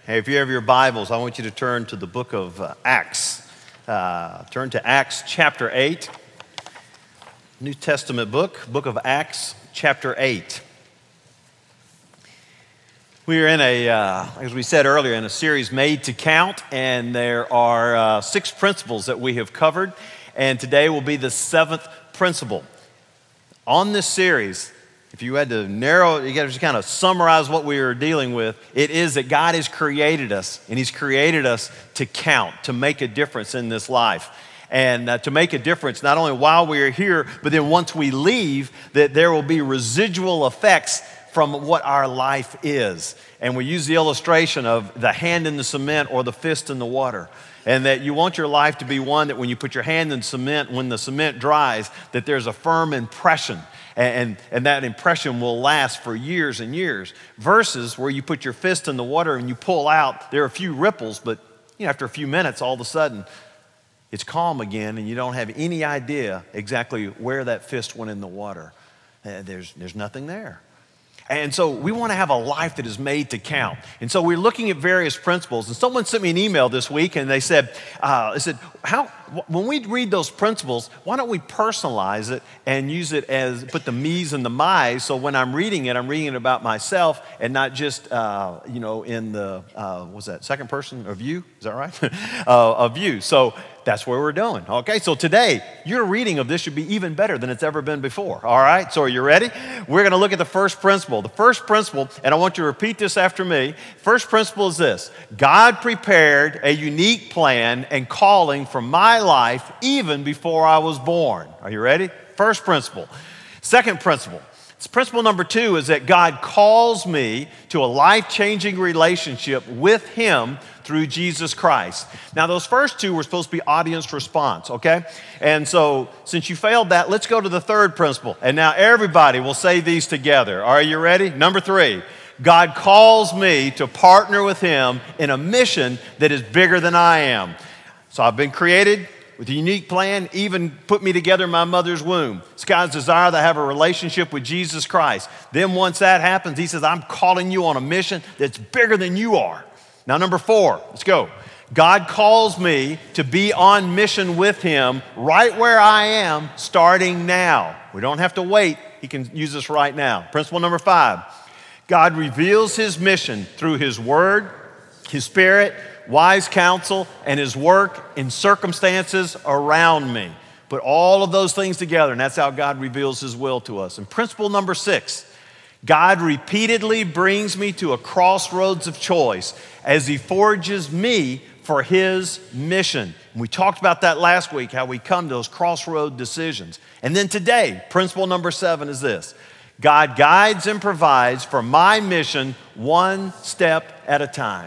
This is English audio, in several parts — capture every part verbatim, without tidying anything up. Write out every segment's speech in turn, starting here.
Hey, if you have your Bibles, I want you to turn to the book of uh, Acts. Uh, turn to Acts chapter eight, New Testament book, book of Acts chapter eight. We are in a, uh, as we said earlier, in a series Made to Count, and there are uh, six principles that we have covered, and today will be the seventh principle. On this series, if you had to narrow, you got to just kind of summarize what we are dealing with, it is that God has created us, and He's created us to count, to make a difference in this life. And uh, to make a difference not only while we are here, but then once we leave, that there will be residual effects from what our life is. And we use the illustration of the hand in the cement or the fist in the water. And that you want your life to be one that when you put your hand in cement, when the cement dries, that there's a firm impression. And, and that impression will last for years and years. Versus where you put your fist in the water and you pull out, there are a few ripples, but you know, after a few minutes, all of a sudden, it's calm again and you don't have any idea exactly where that fist went in the water. Uh, there's, there's nothing there. And so we want to have a life that is made to count. And so we're looking at various principles. And someone sent me an email this week and they said, uh, they said, how, when we read those principles, why don't we personalize it and use it as, put the me's and the my's, so when I'm reading it, I'm reading it about myself and not just, uh, you know, in the, uh, what's that, second person of you? Is that right? uh, of you. So that's what we're doing. Okay, so today, your reading of this should be even better than it's ever been before. All right, so are you ready? We're going to look at the first principle. The first principle, and I want you to repeat this after me. First principle is this: God prepared a unique plan and calling for my life even before I was born. Are you ready? First principle. Second principle. Principle number two is that God calls me to a life-changing relationship with Him through Jesus Christ. Now, those first two were supposed to be audience response, okay? And so, since you failed that, let's go to the third principle. And now everybody will say these together. Are you ready? Number three, God calls me to partner with Him in a mission that is bigger than I am. So I've been created with a unique plan, even put me together in my mother's womb. It's God's desire to have a relationship with Jesus Christ. Then once that happens, He says, I'm calling you on a mission that's bigger than you are. Now, number four, let's go. God calls me to be on mission with Him right where I am, starting now. We don't have to wait. He can use this right now. Principle number five, God reveals His mission through His Word, His Spirit, wise counsel, and His work in circumstances around me. Put all of those things together, and that's how God reveals His will to us. And principle number six, God repeatedly brings me to a crossroads of choice as He forges me for His mission. And we talked about that last week, how we come to those crossroad decisions. And then today, principle number seven is this: God guides and provides for my mission one step at a time.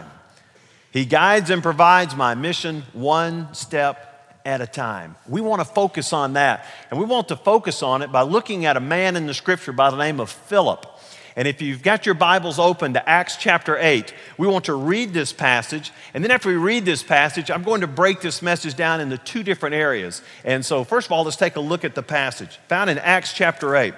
He guides and provides my mission one step at a time. We want to focus on that. And we want to focus on it by looking at a man in the Scripture by the name of Philip. And if you've got your Bibles open to Acts chapter eight, we want to read this passage. And then after we read this passage, I'm going to break this message down into two different areas. And so first of all, let's take a look at the passage found in Acts chapter eight.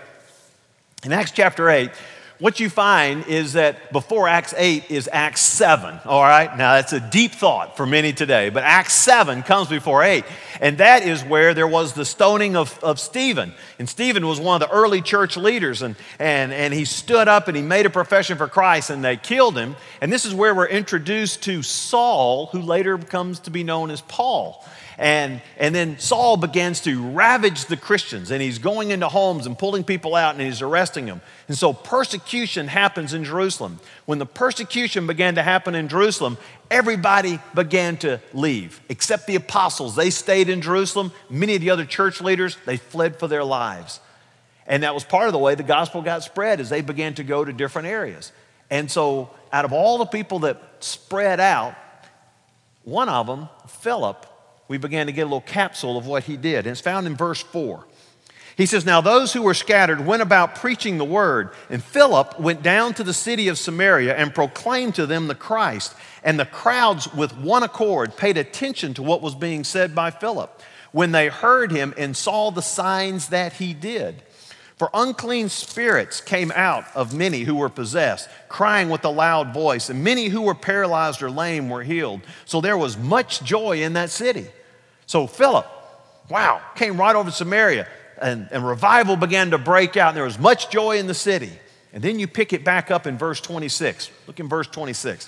In Acts chapter eight, what you find is that before Acts eight is Acts seven, all right? Now, that's a deep thought for many today, but Acts seven comes before eight, and that is where there was the stoning of, of Stephen. And Stephen was one of the early church leaders, and, and, and he stood up and he made a profession for Christ, and they killed him. And this is where we're introduced to Saul, who later comes to be known as Paul. And, and then Saul begins to ravage the Christians, and he's going into homes and pulling people out, and he's arresting them. And so persecution happens in Jerusalem. When the persecution began to happen in Jerusalem, everybody began to leave, except the apostles. They stayed in Jerusalem. Many of the other church leaders, they fled for their lives. And that was part of the way the gospel got spread, as they began to go to different areas. And so out of all the people that spread out, one of them, Philip, we began to get a little capsule of what he did. And it's found in verse four. He says, now those who were scattered went about preaching the word, and Philip went down to the city of Samaria and proclaimed to them the Christ. And the crowds with one accord paid attention to what was being said by Philip when they heard him and saw the signs that he did. For unclean spirits came out of many who were possessed, crying with a loud voice, and many who were paralyzed or lame were healed. So there was much joy in that city. So Philip, wow, came right over to Samaria, and, and revival began to break out, and there was much joy in the city. And then you pick it back up in verse twenty-six. Look in verse twenty-six.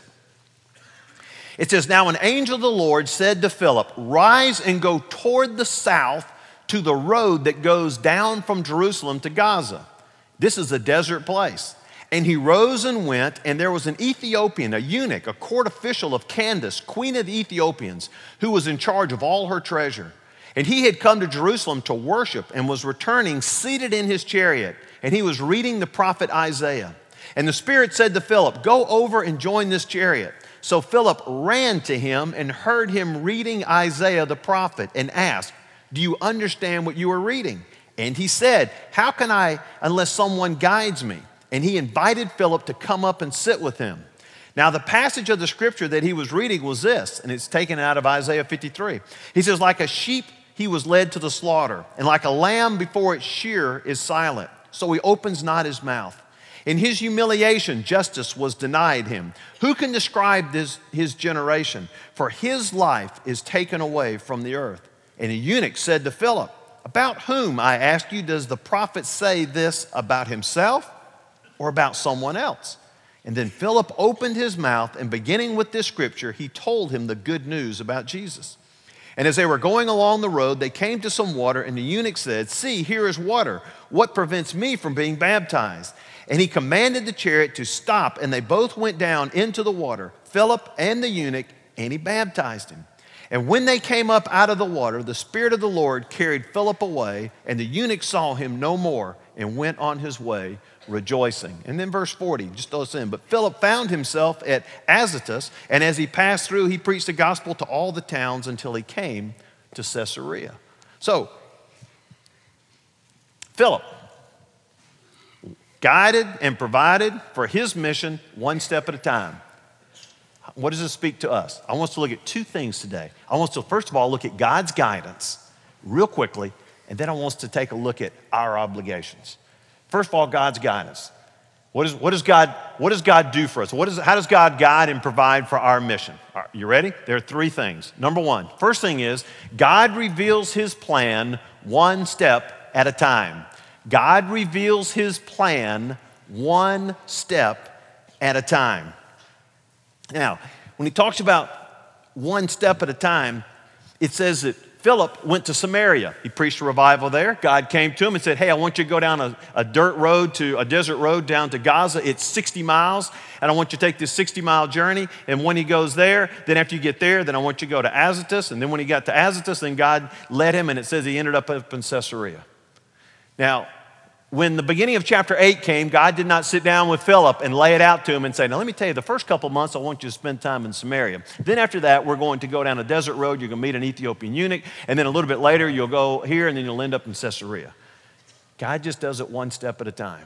It says, now an angel of the Lord said to Philip, rise and go toward the south to the road that goes down from Jerusalem to Gaza. This is a desert place. And he rose and went, and there was an Ethiopian, a eunuch, a court official of Candace, queen of the Ethiopians, who was in charge of all her treasure. And he had come to Jerusalem to worship and was returning seated in his chariot. And he was reading the prophet Isaiah. And the Spirit said to Philip, go over and join this chariot. So Philip ran to him and heard him reading Isaiah the prophet and asked, do you understand what you are reading? And he said, how can I unless someone guides me? And he invited Philip to come up and sit with him. Now the passage of the scripture that he was reading was this, and it's taken out of Isaiah fifty-three. He says, like a sheep he was led to the slaughter, and like a lamb before its shearer is silent, so he opens not his mouth. In his humiliation, justice was denied him. Who can describe this, his generation? For his life is taken away from the earth. And a eunuch said to Philip, about whom, I ask you, does the prophet say this, about himself or about someone else? And then Philip opened his mouth, and beginning with this scripture, he told him the good news about Jesus. And as they were going along the road, they came to some water, and the eunuch said, see, here is water. What prevents me from being baptized? And he commanded the chariot to stop, and they both went down into the water, Philip and the eunuch, and he baptized him. And when they came up out of the water, the Spirit of the Lord carried Philip away, and the eunuch saw him no more and went on his way rejoicing. And then verse forty, just throw this in. But Philip found himself at Azotus, and as he passed through, he preached the gospel to all the towns until he came to Caesarea. So, Philip, guided and provided for his mission one step at a time. What does this speak to us? I want us to look at two things today. I want us to, first of all, look at God's guidance real quickly, and then I want us to take a look at our obligations. First of all, God's guidance. What, is, what, does, God, what does God do for us? What is, how does God guide and provide for our mission? All right, you ready? There are three things. Number one, first thing is God reveals his plan one step at a time. God reveals his plan one step at a time. Now, when he talks about one step at a time, it says that Philip went to Samaria. He preached a revival there. God came to him and said, hey, I want you to go down a, a dirt road to a desert road down to Gaza. It's sixty miles, and I want you to take this sixty mile journey. And when he goes there, then after you get there, then I want you to go to Azotus. And then when he got to Azotus, then God led him, and it says he ended up up in Caesarea. Now, when the beginning of chapter eight came, God did not sit down with Philip and lay it out to him and say, now let me tell you, the first couple of months I want you to spend time in Samaria. Then after that, we're going to go down a desert road. You're going to meet an Ethiopian eunuch. And then a little bit later, you'll go here and then you'll end up in Caesarea. God just does it one step at a time.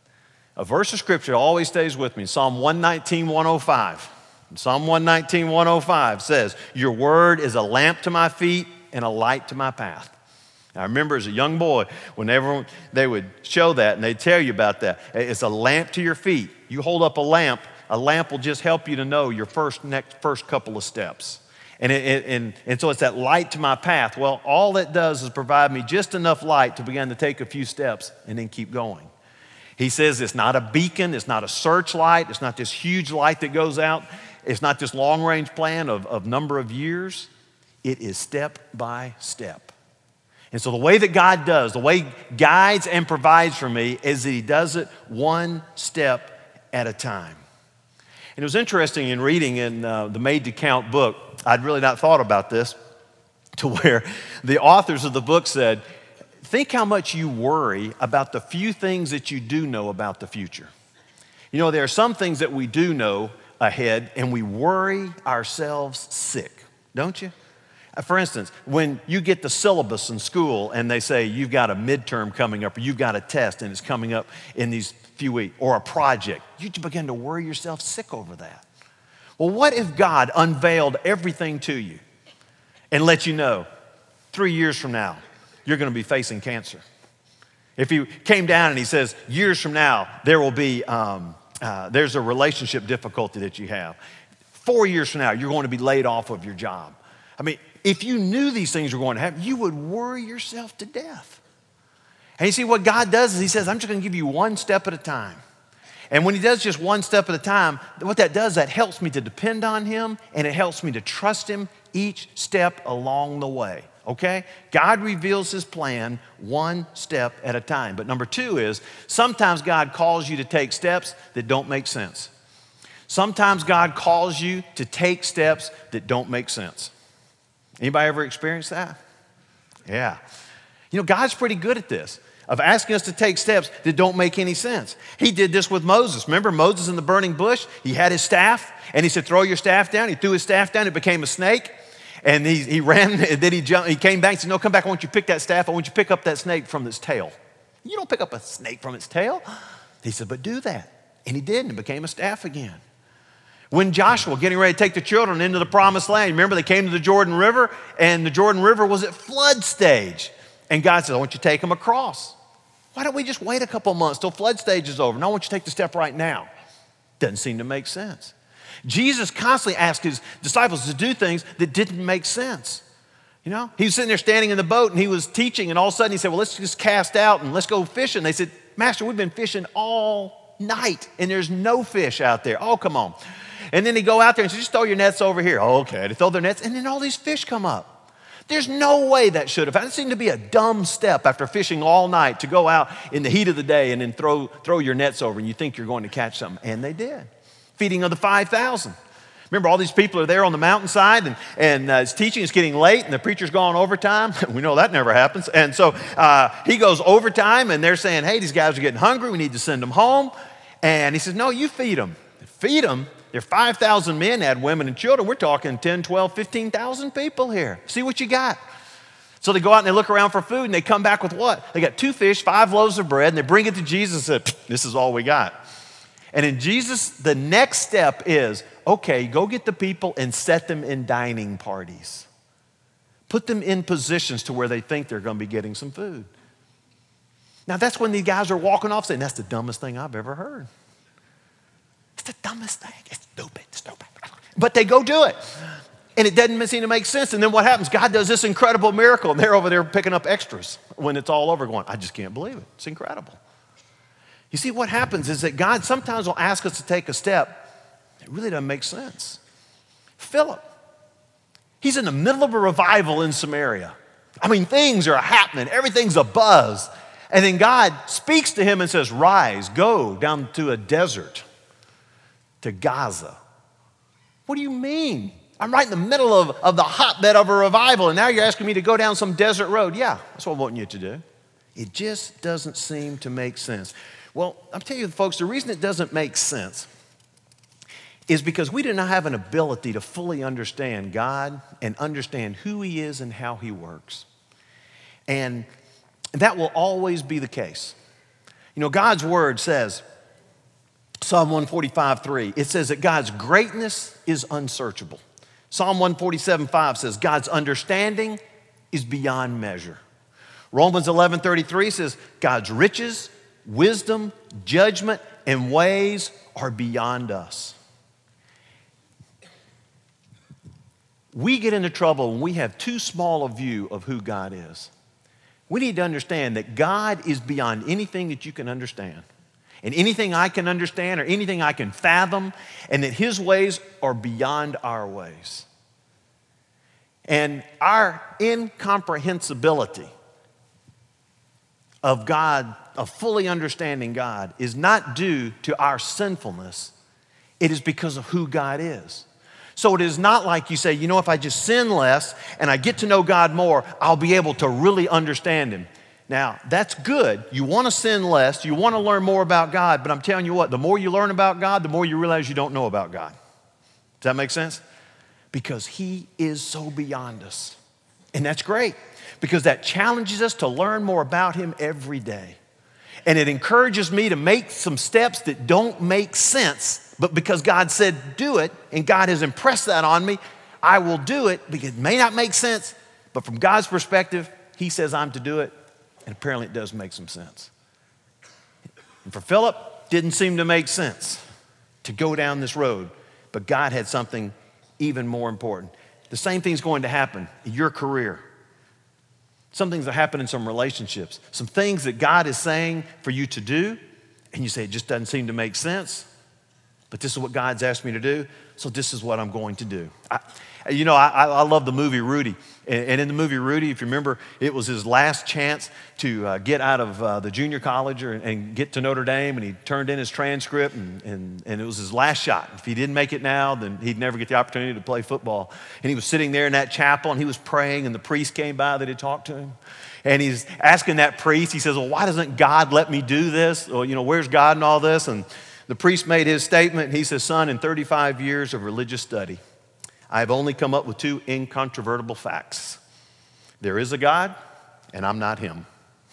A verse of scripture always stays with me. Psalm one nineteen, one oh five. Psalm one nineteen, one oh five says, your word is a lamp to my feet and a light to my path. I remember as a young boy, whenever they would show that and they'd tell you about that, it's a lamp to your feet. You hold up a lamp, a lamp will just help you to know your first next first couple of steps. And, it, and, and so it's that light to my path. Well, all it does is provide me just enough light to begin to take a few steps and then keep going. He says it's not a beacon, it's not a searchlight, it's not this huge light that goes out, it's not this long-range plan of, of number of years. It is step by step. And so the way that God does, the way guides and provides for me is that he does it one step at a time. And it was interesting in reading in uh, the Made to Count book, I'd really not thought about this, to where the authors of the book said, think how much you worry about the few things that you do know about the future. You know, there are some things that we do know ahead and we worry ourselves sick, don't you? For instance, when you get the syllabus in school and they say you've got a midterm coming up or you've got a test and it's coming up in these few weeks or a project, you begin to worry yourself sick over that. Well, what if God unveiled everything to you and let you know three years from now you're going to be facing cancer? If he came down and he says, years from now, there will be, um, uh, there's a relationship difficulty that you have. Four years from now, you're going to be laid off of your job. I mean, if you knew these things were going to happen, you would worry yourself to death. And you see, what God does is he says, I'm just going to give you one step at a time. And when he does just one step at a time, what that does, that helps me to depend on him, and it helps me to trust him each step along the way. Okay? God reveals his plan one step at a time. But number two is, sometimes God calls you to take steps that don't make sense. Sometimes God calls you to take steps that don't make sense. Anybody ever experienced that? Yeah. You know, God's pretty good at this, of asking us to take steps that don't make any sense. He did this with Moses. Remember Moses in the burning bush? He had his staff, and he said, throw your staff down. He threw his staff down, it became a snake. And he, he ran, and then he jumped, he came back and said, no, come back, I want you to pick that staff, I want you to pick up that snake from its tail. You don't pick up a snake from its tail. He said, but do that. And he did, and it became a staff again. When Joshua, getting ready to take the children into the promised land, remember they came to the Jordan River, and the Jordan River was at flood stage. And God said, I want you to take them across. Why don't we just wait a couple months till flood stage is over? No, I want you to take the step right now. Doesn't seem to make sense. Jesus constantly asked his disciples to do things that didn't make sense. You know, he was sitting there standing in the boat and he was teaching, and all of a sudden he said, well, let's just cast out and let's go fishing. They said, Master, we've been fishing all night and there's no fish out there. Oh, come on. And then they go out there and say, just throw your nets over here. Oh, okay. They throw their nets, and then all these fish come up. There's no way that should have happened. It seemed to be a dumb step after fishing all night to go out in the heat of the day and then throw, throw your nets over and you think you're going to catch something. And they did. Feeding of the five thousand. Remember, all these people are there on the mountainside, and, and uh, his teaching is getting late, and the preacher's gone overtime. We know that never happens. And so uh, he goes overtime, and they're saying, hey, these guys are getting hungry. We need to send them home. And he says, no, you feed them. Feed them. There are five thousand men, add women and children. We're talking ten, twelve, fifteen thousand people here. See what you got. So they go out and they look around for food, and they come back with what? They got two fish, five loaves of bread, and they bring it to Jesus and say, this is all we got. And in Jesus, the next step is, okay, go get the people and set them in dining parties. Put them in positions to where they think they're going to be getting some food. Now, that's when these guys are walking off saying, that's the dumbest thing I've ever heard. It's the dumbest thing. It's stupid, stupid. But they go do it. And it doesn't seem to make sense. And then what happens? God does this incredible miracle, and they're over there picking up extras when it's all over going, I just can't believe it. It's incredible. You see, what happens is that God sometimes will ask us to take a step that really doesn't make sense. Philip, he's in the middle of a revival in Samaria. I mean, things are happening. Everything's abuzz. And then God speaks to him and says, rise, go down to a desert, to Gaza. What do you mean? I'm right in the middle of, of the hotbed of a revival, and now you're asking me to go down some desert road. Yeah, that's what I want you to do. It just doesn't seem to make sense. Well, I'm telling you, folks, the reason it doesn't make sense is because we do not have an ability to fully understand God and understand who he is and how he works. And that will always be the case. You know, God's word says, Psalm one forty-five, three, it says that God's greatness is unsearchable. Psalm one forty-seven, five says God's understanding is beyond measure. Romans eleven, thirty-three says God's riches, wisdom, judgment, and ways are beyond us. We get into trouble when we have too small a view of who God is. We need to understand that God is beyond anything that you can understand, and anything I can understand or anything I can fathom, and that his ways are beyond our ways. And our incomprehensibility of God, of fully understanding God, is not due to our sinfulness. It is because of who God is. So it is not like you say, you know, if I just sin less and I get to know God more, I'll be able to really understand him. Now, that's good. You want to sin less. You want to learn more about God. But I'm telling you what, the more you learn about God, the more you realize you don't know about God. Does that make sense? Because he is so beyond us. And that's great, because that challenges us to learn more about him every day. And it encourages me to make some steps that don't make sense, but because God said do it, and God has impressed that on me, I will do it, because it may not make sense, but from God's perspective, he says I'm to do it, And apparently it does make some sense. And for Philip, didn't seem to make sense to go down this road, but God had something even more important. The same thing's going to happen in your career. Some things that happen in some relationships. Some things that God is saying for you to do, and you say, it just doesn't seem to make sense, but this is what God's asked me to do, so this is what I'm going to do. I, you know, I, I love the movie Rudy. And in the movie Rudy, if you remember, it was his last chance to uh, get out of uh, the junior college or, and get to Notre Dame, and he turned in his transcript, and, and, and it was his last shot. If he didn't make it now, then he'd never get the opportunity to play football. And he was sitting there in that chapel, and he was praying, and the priest came by that had talked to him. And he's asking that priest, he says, well, why doesn't God let me do this? Or, you know, where's God in all this? And the priest made his statement, and he says, son, in thirty-five years of religious study, I've only come up with two incontrovertible facts. There is a God, and I'm not him.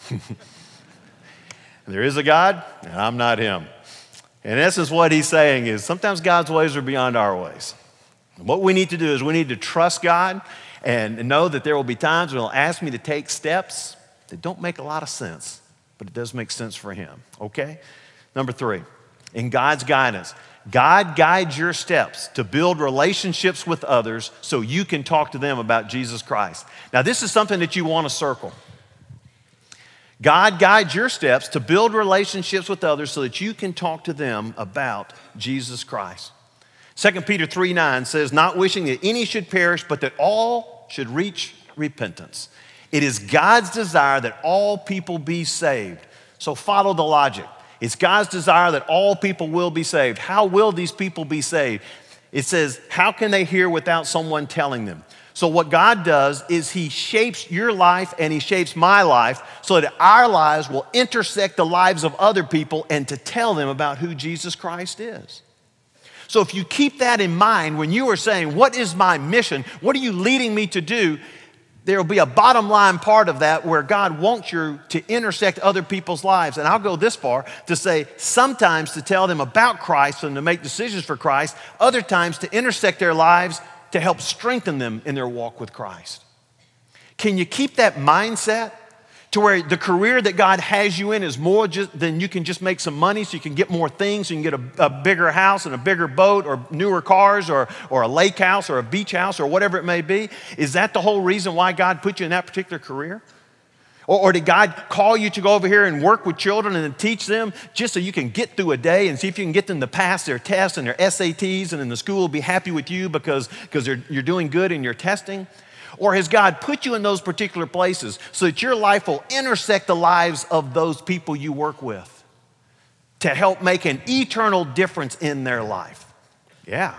There is a God, and I'm not him. In essence, what he's saying is sometimes God's ways are beyond our ways. What we need to do is we need to trust God and know that there will be times when he'll ask me to take steps that don't make a lot of sense, but it does make sense for him, okay? Number three, in God's guidance, God guides your steps to build relationships with others so you can talk to them about Jesus Christ. Now, this is something that you want to circle. God guides your steps to build relationships with others so that you can talk to them about Jesus Christ. Second Peter three nine says, not wishing that any should perish, but that all should reach repentance. It is God's desire that all people be saved. So follow the logic. It's God's desire that all people will be saved. How will these people be saved? It says, how can they hear without someone telling them? So what God does is he shapes your life and he shapes my life so that our lives will intersect the lives of other people and to tell them about who Jesus Christ is. So if you keep that in mind when you are saying, what is my mission? What are you leading me to do? There will be a bottom line part of that where God wants you to intersect other people's lives. And I'll go this far to say sometimes to tell them about Christ and to make decisions for Christ, other times to intersect their lives to help strengthen them in their walk with Christ. Can you keep that mindset to where the career that God has you in is more just than you can just make some money so you can get more things, so you can get a, a bigger house and a bigger boat or newer cars or, or a lake house or a beach house or whatever it may be? Is that the whole reason why God put you in that particular career? Or, or did God call you to go over here and work with children and teach them just so you can get through a day and see if you can get them to pass their tests and their S A Ts and then the school will be happy with you because, because you're doing good in your testing? Or has God put you in those particular places so that your life will intersect the lives of those people you work with to help make an eternal difference in their life? Yeah.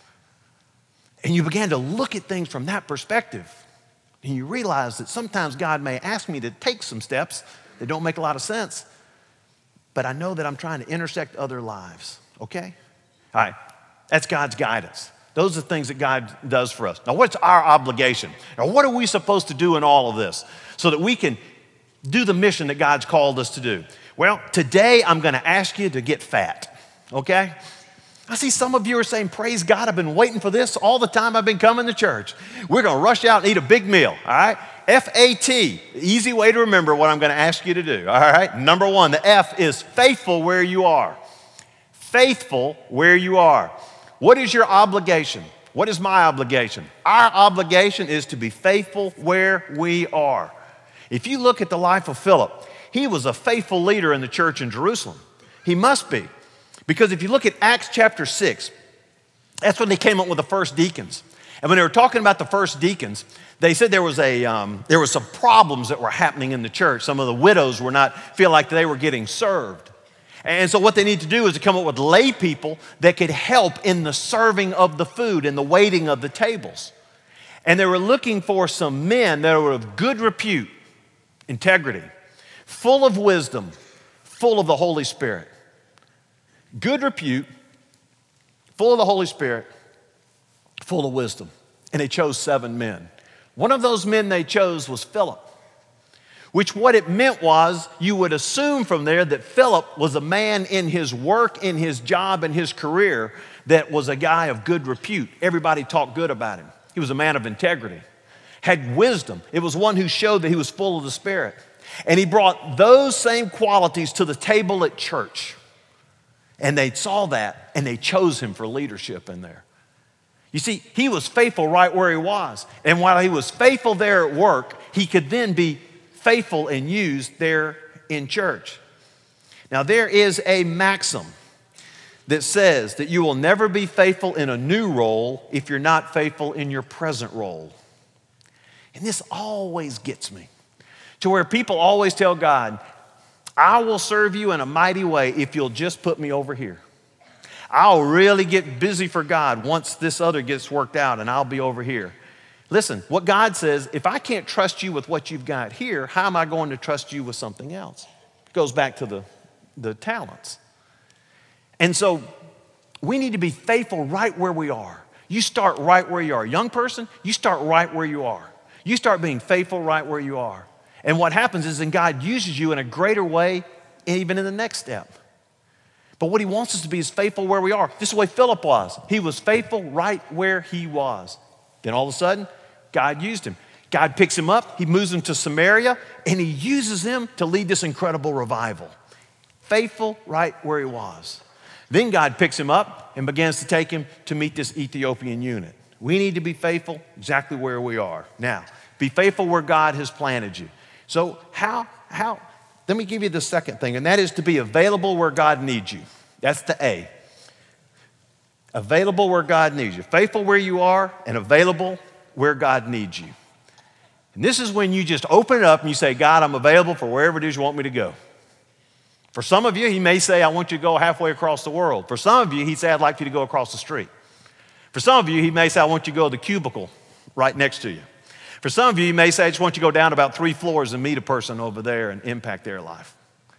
And you began to look at things from that perspective. And you realize that sometimes God may ask me to take some steps that don't make a lot of sense, but I know that I'm trying to intersect other lives, okay? All right, that's God's guidance. Those are the things that God does for us. Now, what's our obligation? Now, what are we supposed to do in all of this so that we can do the mission that God's called us to do? Well, today I'm going to ask you to get fat, okay? I see some of you are saying, praise God, I've been waiting for this all the time I've been coming to church. We're going to rush out and eat a big meal, all right? F A T, easy way to remember what I'm going to ask you to do, all right? Number one, the F is faithful where you are. Faithful where you are. What is your obligation? What is my obligation? Our obligation is to be faithful where we are. If you look at the life of Philip, he was a faithful leader in the church in Jerusalem. He must be. Because if you look at Acts chapter six, that's when they came up with the first deacons. And when they were talking about the first deacons, they said there was a um, there were some problems that were happening in the church. Some of the widows were not feel like they were getting served. And so what they need to do is to come up with lay people that could help in the serving of the food and the waiting of the tables. And they were looking for some men that were of good repute, integrity, full of wisdom, full of the Holy Spirit. Good repute, full of the Holy Spirit, full of wisdom. And they chose seven men. One of those men they chose was Philip. Which what it meant was you would assume from there that Philip was a man in his work, in his job, in his career that was a guy of good repute. Everybody talked good about him. He was a man of integrity, had wisdom. It was one who showed that he was full of the Spirit. And he brought those same qualities to the table at church. And they saw that, and they chose him for leadership in there. You see, he was faithful right where he was. And while he was faithful there at work, he could then be faithful and used there in church. Now, there is a maxim that says that you will never be faithful in a new role if you're not faithful in your present role. And this always gets me to where people always tell God, I will serve you in a mighty way if you'll just put me over here. I'll really get busy for God once this other gets worked out, and I'll be over here. Listen, what God says, if I can't trust you with what you've got here, how am I going to trust you with something else? It goes back to the, the talents. And so we need to be faithful right where we are. You start right where you are. Young person, you start right where you are. You start being faithful right where you are. And what happens is then God uses you in a greater way even in the next step. But what he wants us to be is faithful where we are. This is the way Philip was. He was faithful right where he was. Then all of a sudden, God used him. God picks him up, he moves him to Samaria, and he uses him to lead this incredible revival. Faithful right where he was. Then God picks him up and begins to take him to meet this Ethiopian eunuch. We need to be faithful exactly where we are. Now, be faithful where God has planted you. So how, how, let me give you the second thing, and that is to be available where God needs you. That's the A. Available where God needs you. Faithful where you are and available where God needs you. And this is when you just open it up and you say, God, I'm available for wherever it is you want me to go. For some of you, he may say, I want you to go halfway across the world. For some of you, he'd say, I'd like you to go across the street. For some of you, he may say, I want you to go to the cubicle right next to you. For some of you, he may say, I just want you to go down about three floors and meet a person over there and impact their life.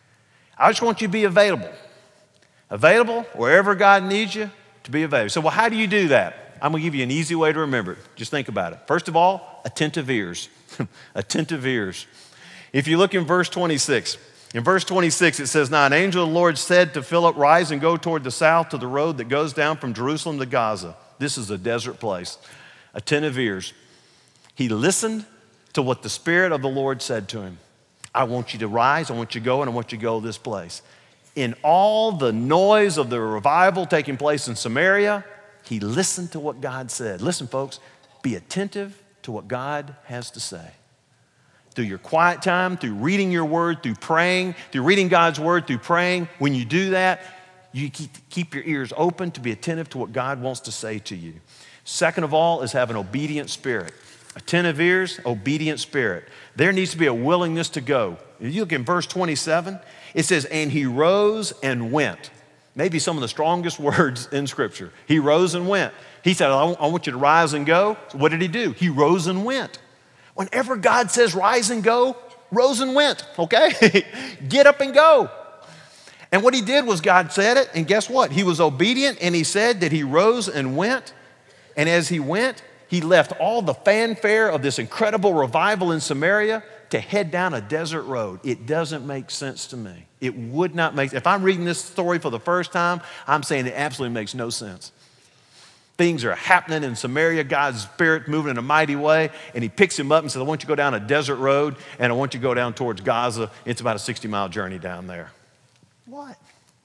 I just want you to be available. Available wherever God needs you to be available. So, well, how do you do that? I'm going to give you an easy way to remember it. Just think about it. First of all, attentive ears. Attentive ears. If you look in verse twenty-six, in verse twenty-six, it says, Now an angel of the Lord said to Philip, Rise and go toward the south to the road that goes down from Jerusalem to Gaza. This is a desert place. Attentive ears. He listened to what the Spirit of the Lord said to him. I want you to rise, I want you to go, and I want you to go this place. In all the noise of the revival taking place in Samaria, he listened to what God said. Listen, folks, be attentive to what God has to say. Through your quiet time, through reading your word, through praying, through reading God's word, through praying, when you do that, you keep, keep your ears open to be attentive to what God wants to say to you. Second of all is have an obedient spirit. Attentive ears, obedient spirit. There needs to be a willingness to go. If you look in verse twenty-seven, it says, and he rose and went. Maybe some of the strongest words in Scripture. He rose and went. He said, I want you to rise and go. So what did he do? He rose and went. Whenever God says rise and go, rose and went, okay? Get up and go. And what he did was God said it, and guess what? He was obedient, and he said that he rose and went. And as he went, he left all the fanfare of this incredible revival in Samaria to head down a desert road. It doesn't make sense to me. It would not make sense. If I'm reading this story for the first time, I'm saying it absolutely makes no sense. Things are happening in Samaria, God's Spirit moving in a mighty way, and he picks him up and says, I want you to go down a desert road, and I want you to go down towards Gaza. It's about a sixty mile journey down there. What?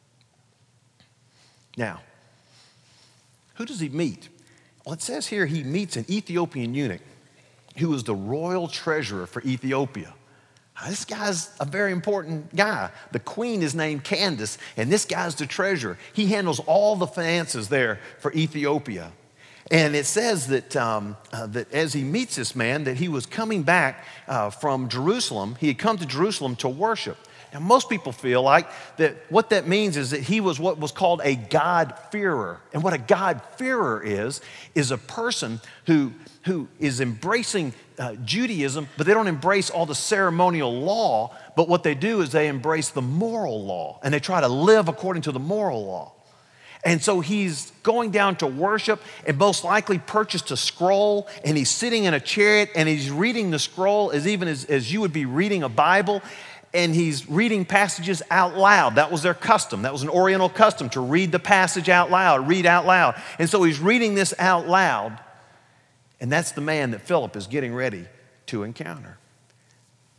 Now, who does he meet? Well, it says here he meets an Ethiopian eunuch who was the royal treasurer for Ethiopia. Now, this guy's a very important guy. The queen is named Candace, and this guy's the treasurer. He handles all the finances there for Ethiopia. And it says that, um, uh, that as he meets this man, that he was coming back uh, from Jerusalem. He had come to Jerusalem to worship. Now, most people feel like that what that means is that he was what was called a God-fearer. And what a God-fearer is, is a person who, who is embracing uh, Judaism, but they don't embrace all the ceremonial law, but what they do is they embrace the moral law, and they try to live according to the moral law. And so he's going down to worship and most likely purchased a scroll, and he's sitting in a chariot, and he's reading the scroll as even as, as you would be reading a Bible. And he's reading passages out loud. That was their custom. That was an Oriental custom to read the passage out loud, read out loud. And so he's reading this out loud, and that's the man that Philip is getting ready to encounter.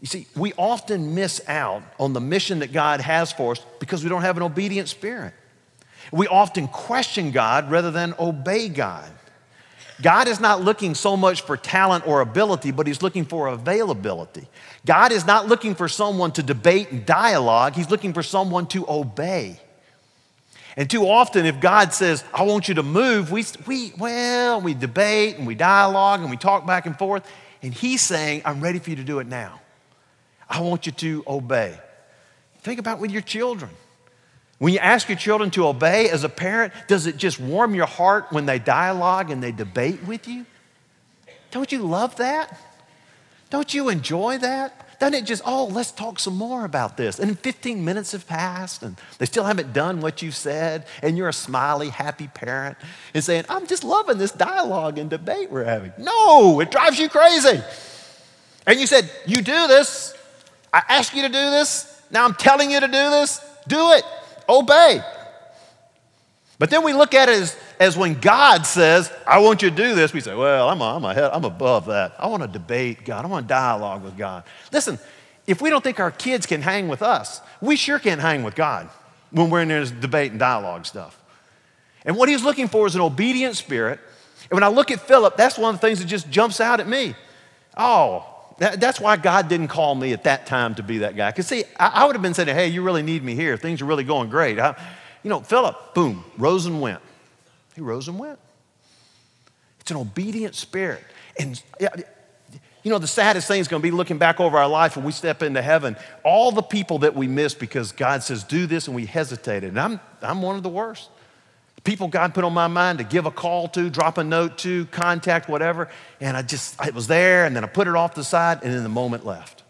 You see, we often miss out on the mission that God has for us because we don't have an obedient spirit. We often question God rather than obey God. God is not looking so much for talent or ability, but he's looking for availability. God is not looking for someone to debate and dialogue. He's looking for someone to obey. And too often, if God says, I want you to move, we, we, well, we debate and we dialogue and we talk back and forth. And he's saying, I'm ready for you to do it now. I want you to obey. Think about with your children. When you ask your children to obey as a parent, does it just warm your heart when they dialogue and they debate with you? Don't you love that? Don't you enjoy that? Doesn't it just, oh, let's talk some more about this. And then fifteen minutes have passed and they still haven't done what you said, and you're a smiley, happy parent and saying, I'm just loving this dialogue and debate we're having. No, it drives you crazy. And you said, you do this. I asked you to do this. Now I'm telling you to do this. Do it. Obey. But then we look at it as, as when God says, I want you to do this, we say, well, I'm, a, I'm, ahead, I'm above that. I want to debate God. I want to dialogue with God. Listen, if we don't think our kids can hang with us, we sure can't hang with God when we're in this debate and dialogue stuff. And what he's looking for is an obedient spirit. And when I look at Philip, that's one of the things that just jumps out at me. Oh, that, that's why God didn't call me at that time to be that guy. Because see, I, I would have been saying, hey, you really need me here. Things are really going great. I, you know, Philip, boom, rose and went. He rose and went. It's an obedient spirit. And you know, the saddest thing is going to be looking back over our life when we step into heaven, all the people that we miss because God says, do this, and we hesitated. And I'm, I'm one of the worst. People God put on my mind to give a call to, drop a note to, contact, whatever. And I just, it was there, and then I put it off the side, and then the moment left.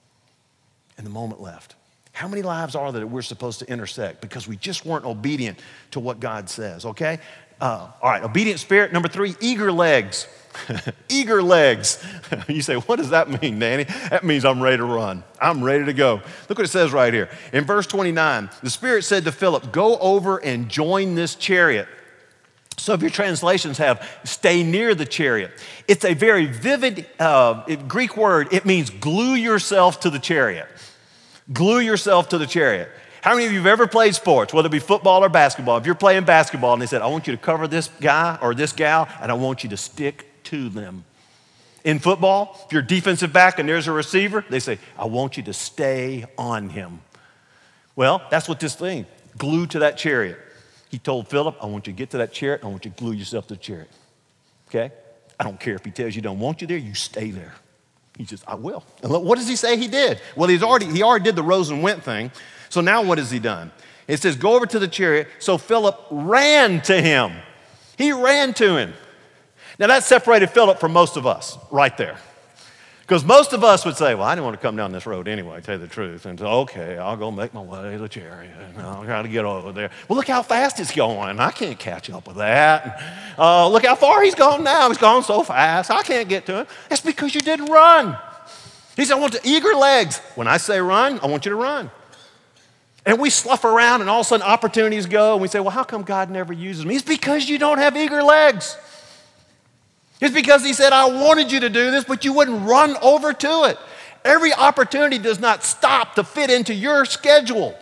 And the moment left. How many lives are there that we're supposed to intersect because we just weren't obedient to what God says, okay? Uh, all right, obedient spirit. Number three, eager legs. Eager legs. You say, what does that mean, Danny? That means I'm ready to run. I'm ready to go. Look what it says right here. In verse twenty-nine, the Spirit said to Philip, go over and join this chariot. Some of your translations have stay near the chariot. It's a very vivid uh, Greek word. It means glue yourself to the chariot. Glue yourself to the chariot. How many of you have ever played sports, whether it be football or basketball? If you're playing basketball and they said, I want you to cover this guy or this gal, and I want you to stick to them. In football, if you're a defensive back and there's a receiver, they say, I want you to stay on him. Well, that's what this thing, glued to that chariot. He told Philip, I want you to get to that chariot, I want you to glue yourself to the chariot. Okay? I don't care if he tells you don't want you there, you stay there. He says, I will. And look, what does he say he did? Well, he's already, he already did the rose and went thing. So now what has he done? It says, go over to the chariot. So Philip ran to him. He ran to him. Now that separated Philip from most of us right there. Because most of us would say, well, I didn't want to come down this road anyway, tell you the truth. And so, okay, I'll go make my way to the chariot. I'll try to get over there. Well, look how fast it's going. I can't catch up with that. Uh, look how far he's gone now. He's gone so fast. I can't get to him. That's because you didn't run. He said, I want the eager legs. When I say run, I want you to run. And we slough around and all of a sudden opportunities go and we say, well, how come God never uses me? It's because you don't have eager legs. It's because he said, I wanted you to do this, but you wouldn't run over to it. Every opportunity does not stop to fit into your schedule.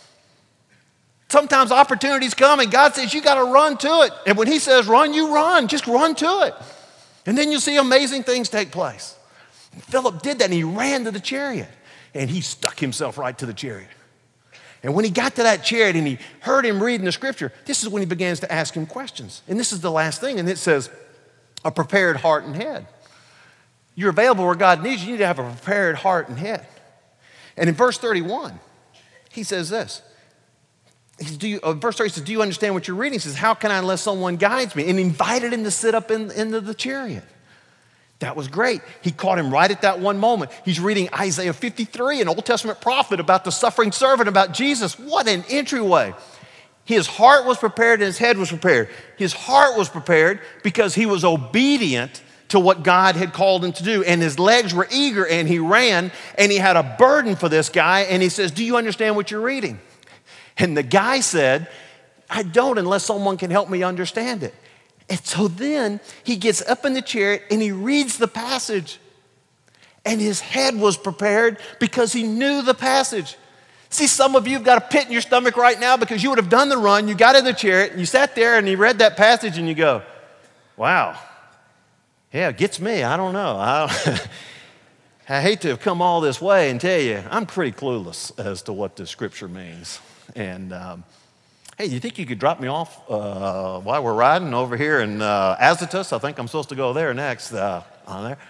Sometimes opportunities come and God says, you got to run to it. And when he says run, you run. Just run to it. And then you'll see amazing things take place. And Philip did that and he ran to the chariot and he stuck himself right to the chariot. And when he got to that chariot and he heard him reading the scripture, this is when he begins to ask him questions. And this is the last thing. And it says, a prepared heart and head. You're available where God needs you. You need to have a prepared heart and head. And in verse thirty-one, he says this. He says, do you, uh, verse thirty says, do you understand what you're reading? He says, how can I unless someone guides me? And he invited him to sit up in, into the chariot. That was great. He caught him right at that one moment. He's reading Isaiah fifty-three, an Old Testament prophet about the suffering servant, about Jesus. What an entryway. His heart was prepared and his head was prepared. His heart was prepared because he was obedient to what God had called him to do. And his legs were eager and he ran and he had a burden for this guy. And he says, do you understand what you're reading? And the guy said, I don't unless someone can help me understand it. And so then he gets up in the chariot and he reads the passage. And his head was prepared because he knew the passage. See, some of you have got a pit in your stomach right now because you would have done the run, you got in the chariot, and you sat there and you read that passage and you go, wow, yeah, it gets me. I don't know. I, I hate to have come all this way and tell you, I'm pretty clueless as to what this scripture means. And um, hey, you think you could drop me off uh, while we're riding over here in uh, Azotus? I think I'm supposed to go there next uh, on there.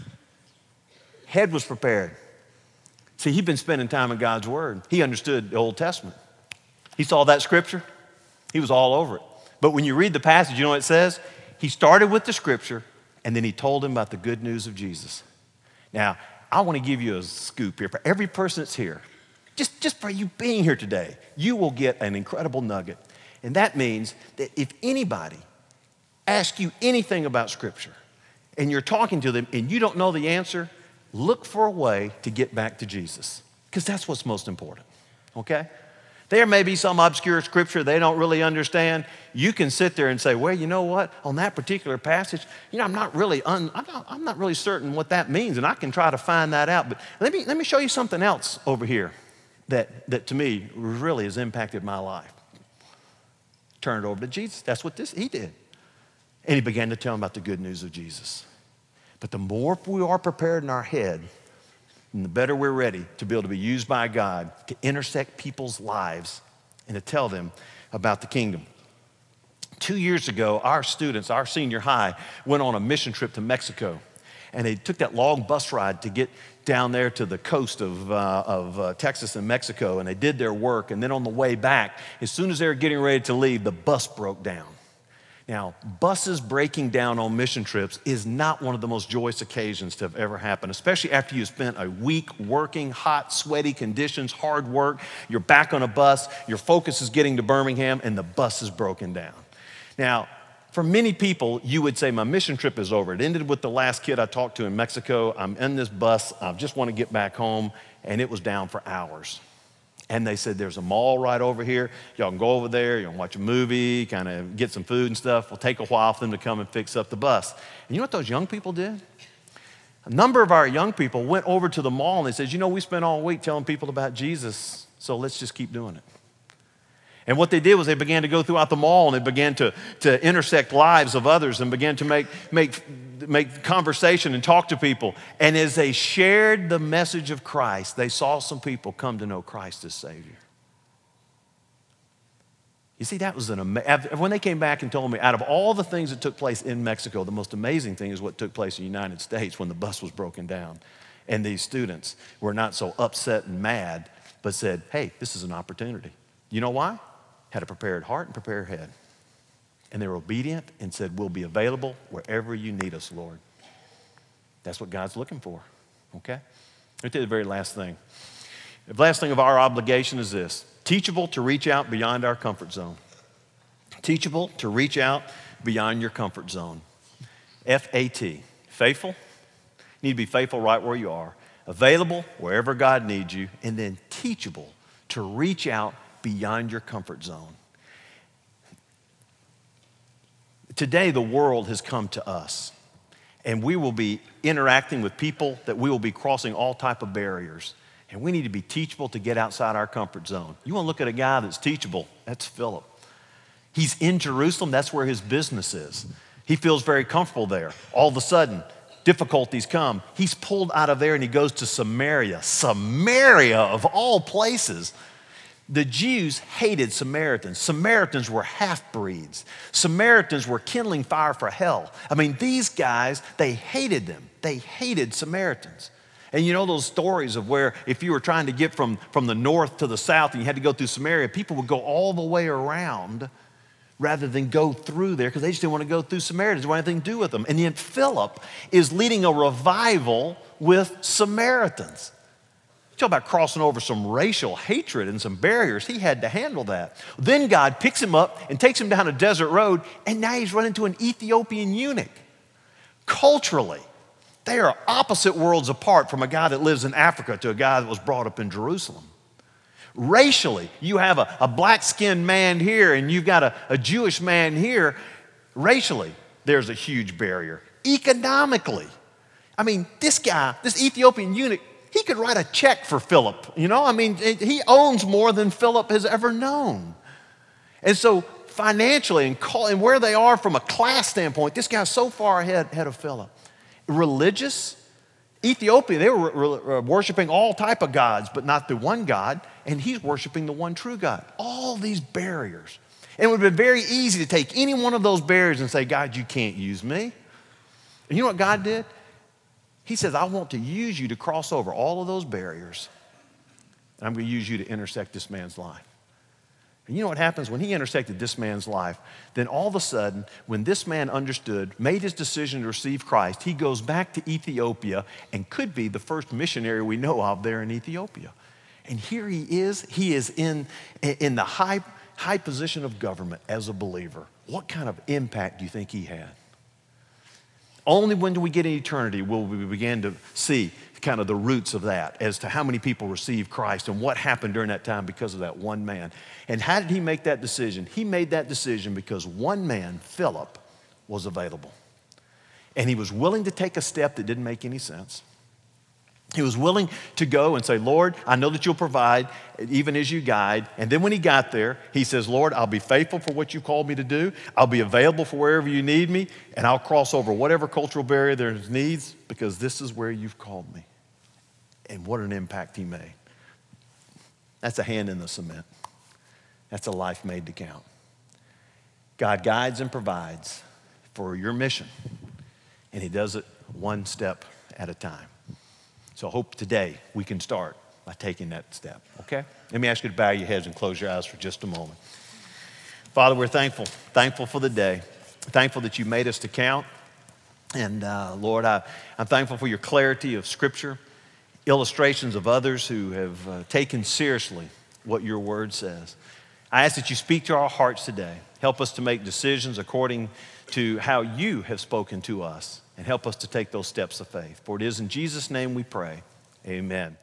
Head was prepared. See, he'd been spending time in God's Word. He understood the Old Testament. He saw that scripture. He was all over it. But when you read the passage, you know what it says? He started with the scripture, and then he told him about the good news of Jesus. Now, I want to give you a scoop here. For every person that's here, just, just for you being here today, you will get an incredible nugget. And that means that if anybody asks you anything about scripture, and you're talking to them, and you don't know the answer, look for a way to get back to Jesus, because that's what's most important, okay? There may be some obscure scripture they don't really understand. You can sit there and say, well, you know what? On that particular passage, you know, I'm not really, un, I'm not, I'm not really certain what that means, and I can try to find that out. But let me, let me show you something else over here that, that to me really has impacted my life. Turn it over to Jesus. That's what this, he did. And he began to tell him about the good news of Jesus. But the more we are prepared in our head, and the better we're ready to be able to be used by God to intersect people's lives and to tell them about the kingdom. Two years ago, our students, our senior high, went on a mission trip to Mexico. And they took that long bus ride to get down there to the coast of, uh, of uh, Texas and Mexico. And they did their work. And then on the way back, as soon as they were getting ready to leave, the bus broke down. Now, buses breaking down on mission trips is not one of the most joyous occasions to have ever happened, especially after you spent a week working, hot, sweaty conditions, hard work. You're back on a bus, your focus is getting to Birmingham, and the bus is broken down. Now, for many people, you would say, my mission trip is over. It ended with the last kid I talked to in Mexico. I'm in this bus, I just want to get back home, and it was down for hours. And they said, there's a mall right over here. Y'all can go over there, you can watch a movie, kind of get some food and stuff. It'll take a while for them to come and fix up the bus. And you know what those young people did? A number of our young people went over to the mall and they said, you know, we spent all week telling people about Jesus, so let's just keep doing it. And what they did was they began to go throughout the mall and they began to, to intersect lives of others and began to make, make, make conversation and talk to people. And as they shared the message of Christ, they saw some people come to know Christ as Savior. You see, that was an amazing, when they came back and told me, out of all the things that took place in Mexico, the most amazing thing is what took place in the United States when the bus was broken down. And these students were not so upset and mad, but said, hey, this is an opportunity. You know why? Had a prepared heart and prepared head. And they were obedient and said, we'll be available wherever you need us, Lord. That's what God's looking for, okay? Let me tell you the very last thing. The last thing of our obligation is this: teachable to reach out beyond our comfort zone. Teachable to reach out beyond your comfort zone. F A T, faithful. You need to be faithful right where you are. Available wherever God needs you. And then teachable to reach out beyond your comfort zone. Today, the world has come to us, and we will be interacting with people that we will be crossing all type of barriers, and we need to be teachable to get outside our comfort zone. You want to look at a guy that's teachable? That's Philip. He's in Jerusalem. That's where his business is. He feels very comfortable there. All of a sudden, difficulties come. He's pulled out of there, and he goes to Samaria. Samaria, of all places. The Jews hated Samaritans. Samaritans were half-breeds. Samaritans were kindling fire for hell. I mean, these guys, they hated them. They hated Samaritans. And you know those stories of where if you were trying to get from, from the north to the south and you had to go through Samaria, people would go all the way around rather than go through there because they just didn't want to go through Samaria. They didn't want anything to do with them. And then Philip is leading a revival with Samaritans. Talk about crossing over some racial hatred and some barriers. He had to handle that. Then God picks him up and takes him down a desert road, and now he's run into an Ethiopian eunuch. Culturally, they are opposite worlds apart from a guy that lives in Africa to a guy that was brought up in Jerusalem. Racially, you have a, a black-skinned man here and you've got a, a Jewish man here. Racially, there's a huge barrier. Economically, I mean, this guy, this Ethiopian eunuch, he could write a check for Philip, you know? I mean, he owns more than Philip has ever known. And so financially and, call, and where they are from a class standpoint, this guy's so far ahead, ahead of Philip. Religious, Ethiopia, they were worshiping all type of gods, but not the one God, and he's worshiping the one true God. All these barriers. And it would have been very easy to take any one of those barriers and say, God, you can't use me. And you know what God did? He says, I want to use you to cross over all of those barriers. And I'm going to use you to intersect this man's life. And you know what happens when he intersected this man's life? Then all of a sudden, when this man understood, made his decision to receive Christ, he goes back to Ethiopia and could be the first missionary we know of there in Ethiopia. And here he is. He is in, in the high, high position of government as a believer. What kind of impact do you think he had? Only when do we get in eternity will we begin to see kind of the roots of that as to how many people received Christ and what happened during that time because of that one man. And how did he make that decision? He made that decision because one man, Philip, was available. And he was willing to take a step that didn't make any sense. He was willing to go and say, Lord, I know that you'll provide even as you guide. And then when he got there, he says, Lord, I'll be faithful for what you called me to do. I'll be available for wherever you need me. And I'll cross over whatever cultural barrier there needs because this is where you've called me. And what an impact he made. That's a hand in the cement. That's a life made to count. God guides and provides for your mission. And he does it one step at a time. So I hope today we can start by taking that step, okay? Let me ask you to bow your heads and close your eyes for just a moment. Father, we're thankful, thankful for the day, thankful that you made us to count. And uh, Lord, I, I'm thankful for your clarity of Scripture, illustrations of others who have uh, taken seriously what your word says. I ask that you speak to our hearts today. Help us to make decisions according to how you have spoken to us. And help us to take those steps of faith. For it is in Jesus' name we pray. Amen.